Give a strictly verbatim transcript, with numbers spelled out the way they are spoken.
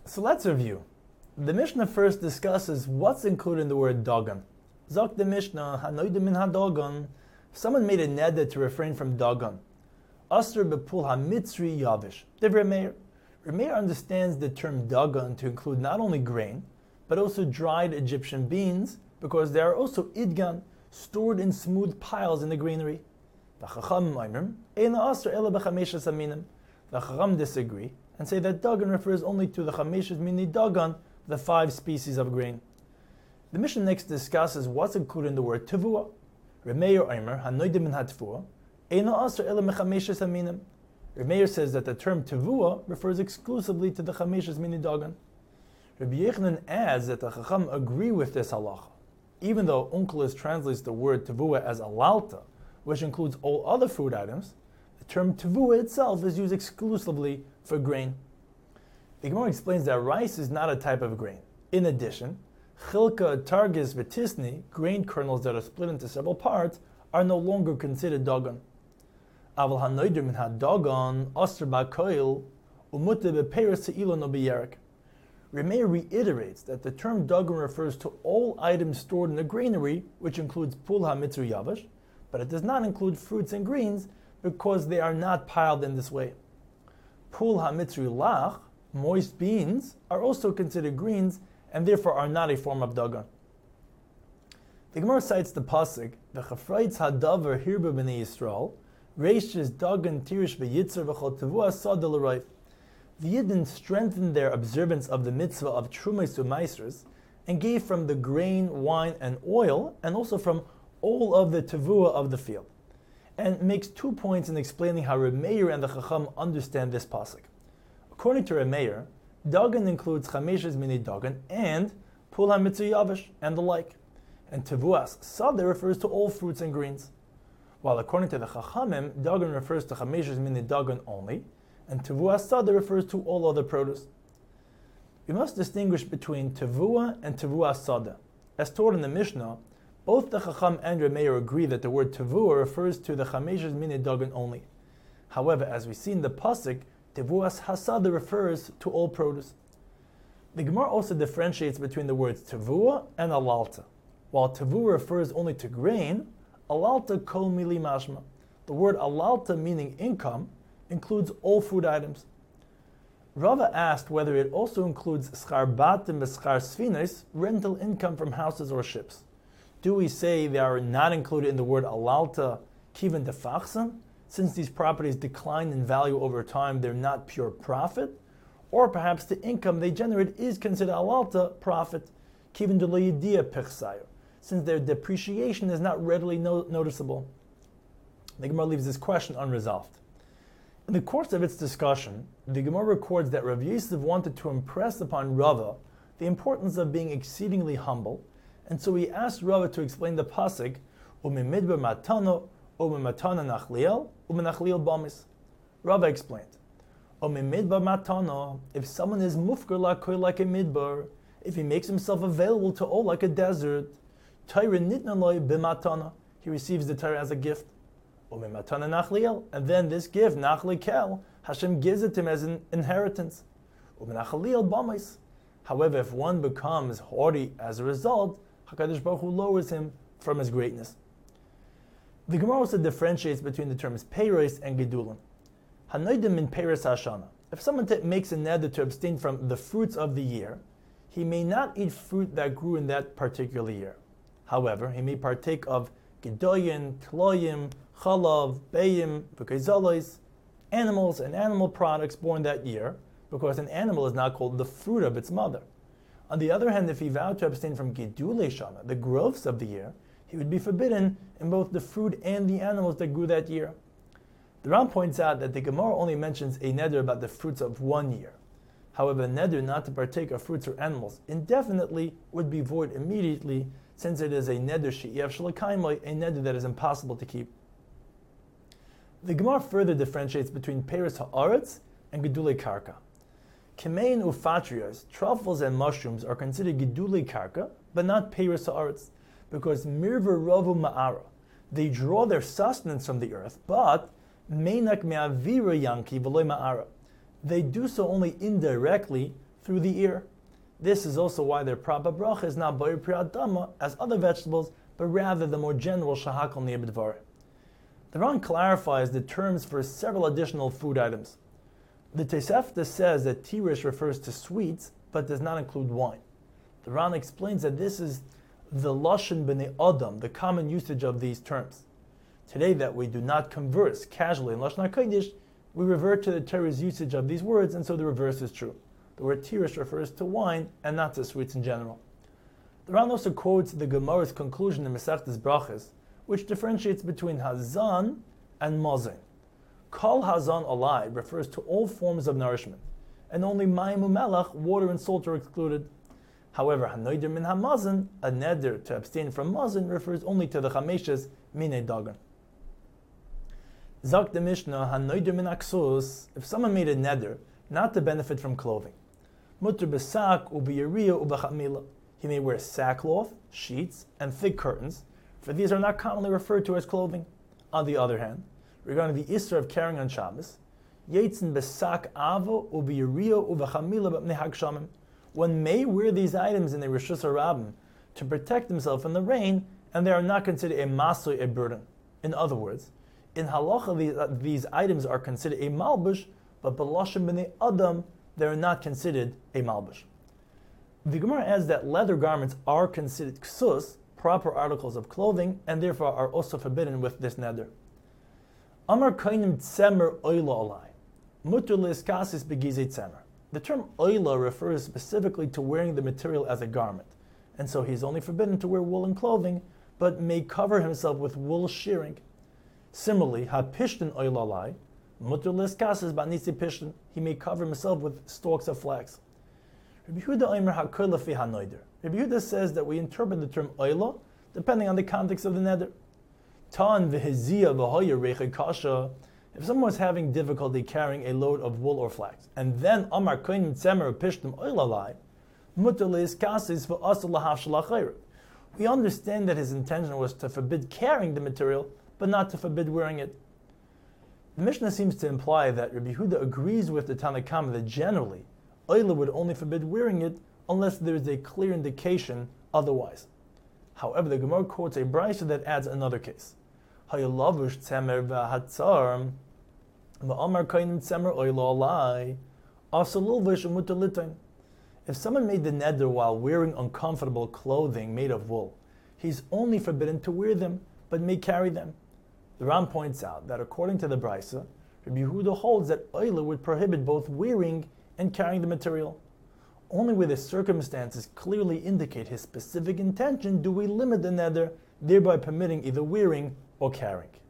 So let's review. The Mishnah first discusses what's included in the word dagan. Zok the Mishnah, hanoidim min hadagan. If someone made a neder to refrain from dagan, asr bepul hamitzri yavish. Divrei Meir. Meir understands the term dagan to include not only grain, but also dried Egyptian beans, because they are also idgan, stored in smooth piles in the granary. The Chacham disagree and say that dagan refers only to the chameshes mini dagan, the five species of grain. The Mishnah next discusses what's included in the word tevua. Remeir Omer hanoidim min hatevua eina asr ela mechameshes aminim. Remeir says that the term tevua refers exclusively to the chameshes mini dagan. Rabbi Yechanan adds that the Chacham agree with this halacha, even though Onkelos translates the word tevua as alalta, which includes all other food items. The term tevua itself is used exclusively for grain. The Gemara explains that rice is not a type of grain. In addition, chilka, targis, vitisni, grain kernels that are split into several parts, are no longer considered dagan. Aval hanoider min ha-dagan, asr ba'koil, umute beperes se'ilo no b'yerek. Remeir reiterates that the term dagan refers to all items stored in the granary, which includes pul ha-mitzri yavash, but it does not include fruits and greens because they are not piled in this way. Pul ha-mitzri lach, moist beans, are also considered greens and therefore are not a form of dagan. The Gemara cites the pasuk, "V'chafreitz hadavar hirba b'nei Yisrael, reishes dagan tirish v'yitzar v'chol tevua sad l'roif." The Yidden strengthened their observance of the mitzvah of Trumos u'Maisros and gave from the grain, wine, and oil, and also from all of the tevua of the field. And makes two points in explaining how Remeir and the Chacham understand this pasuk. According to Remeir, dagan includes chameshes mini dagan and pul ha-mitzri yavish and the like. And tevuas sadeh refers to all fruits and greens. While according to the Chachamim, dagan refers to chameshes mini dagan only, and tevuas sadeh refers to all other produce. We must distinguish between tevua and tevuas sadeh. As taught in the Mishnah, both the Chacham and Remeir agree that the word tevua refers to the chameshes mini dagan only. However, as we see in the pasuk, tevuas hasada refers to all produce. The Gemara also differentiates between the words tevua and alalta. While tevua refers only to grain, alalta kol mili mashma. The word alalta, meaning income, includes all food items. Rava asked whether it also includes schar batim v'schar sfinos, rental income from houses or ships. Do we say they are not included in the word alalta kiven defachsan? Since these properties decline in value over time, they're not pure profit? Or perhaps the income they generate is considered alalta profit, kiven de lo yidia pechsayo, since their depreciation is not readily no- noticeable. The Gemara leaves this question unresolved. In the course of its discussion, the Gemara records that Rav Yosef wanted to impress upon Rava the importance of being exceedingly humble, and so he asked Rava to explain the pasuk, "Umimidbar matano, umimatana nachliel, uminachliel bamis." Rava explained, "Umimidbar matano, if someone is mufkar lakoy like a midbar, if he makes himself available to all like a desert, Torah nitnaloi b'matana, he receives the Torah as a gift. Umimatana nachliel, and then this gift, nachlikel, Hashem gives it to him as an inheritance. Uminachliel bamis. However, if one becomes haughty as a result, HaKadosh Baruch Hu lowers him from his greatness." The Gemara also differentiates between the terms peiros and gedulim. Hanoidim min peiros hashana. If someone t- makes a neder to abstain from the fruits of the year, he may not eat fruit that grew in that particular year. However, he may partake of gedoyin, tloyim, chalav, beyim, v'keizalos, animals and animal products born that year, because an animal is not called the fruit of its mother. On the other hand, if he vowed to abstain from Gidulei Shana, the growths of the year, he would be forbidden in both the fruit and the animals that grew that year. The Ram points out that the Gemara only mentions a neder about the fruits of one year. However, a neder not to partake of fruits or animals indefinitely would be void immediately, since it is a neder she'iev shalakaimoi, a neder that is impossible to keep. The Gemara further differentiates between Peiros ha'aretz and Gedulei Karka. Kemein ufatrias, truffles and mushrooms are considered Gedulei Karka, but not Peiros ha'aretz, because mirver ravu ma'ara, they draw their sustenance from the earth, but meinak me'avira yanki v'loy ma'ara, they do so only indirectly through the ear. This is also why their proper bracha is not Boyer Pri Adama as other vegetables, but rather the more general Shahakal Niyabidvar. The Ran clarifies the terms for several additional food items. The Tosefta says that tirish refers to sweets, but does not include wine. The Ran explains that this is the Lashon B'nei Adam, the common usage of these terms. Today that we do not converse casually in Lashon HaKodesh, we revert to the Torah's usage of these words, and so the reverse is true. The word tirish refers to wine and not to sweets in general. The Ran also quotes the Gemara's conclusion in Masechtas Brachas, which differentiates between hazan and mazon. Kol hazan alai refers to all forms of nourishment, and only mayim u'melach, water and salt, are excluded. However, hanoider min hamazon, a neder to abstain from mazon, refers only to the chameshes minei dagan. Zak the Mishnah, hanoider min aksus, if someone made a neder not to benefit from clothing, mutter besak ubiyariya ubachamila, he may wear sackcloth, sheets, and thick curtains, for these are not commonly referred to as clothing. On the other hand, regarding the Isra of carrying on Shabbos, Yetzin besak avo ubiyariya ubachamila b'pnei hagshamim, one may wear these items in the Rishus HaRabim to protect himself from the rain, and they are not considered a masoi, a burden. In other words, in halacha these, uh, these items are considered a malbush, but b'lashon b'nei adam they are not considered a malbush. The Gemara adds that leather garments are considered ksus, proper articles of clothing, and therefore are also forbidden with this neder. Amar kainim tzemer oila alai, mutter leiskasis begizei tzemer. The term oila refers specifically to wearing the material as a garment, and so he is only forbidden to wear woolen clothing, but may cover himself with wool shearing. Similarly, ha pishtin oila alai, mutter leiskasis ba'nisi pishtin, he may cover himself with stalks of flax. Rabbi Yehuda Omer hakol lefi hanoider. Rabbi Yehuda says that we interpret the term oila depending on the context of the neder. Tan v'hezia v'hoyer reiche kasha. If someone was having difficulty carrying a load of wool or flax, and then Amar koinim tzemer pishtim oilalai, mutar leiskasis v'asur lahav shalachayr. We understand that his intention was to forbid carrying the material, but not to forbid wearing it. The Mishnah seems to imply that Rabbi Yehuda agrees with the Tanna Kama that generally oila would only forbid wearing it unless there is a clear indication otherwise. However, the Gemara quotes a brayso that adds another case. Hayalavush tzemer v'hatzar v'amar kainim tzemer oila alai asalulvish umutalitain. If someone made the neder while wearing uncomfortable clothing made of wool, he's only forbidden to wear them, but may carry them. The Ram points out that according to the brayso, Rabbi Yehuda holds that oila would prohibit both wearing and carrying the material. Only where the circumstances clearly indicate his specific intention do we limit the neder, thereby permitting either wearing or carrying.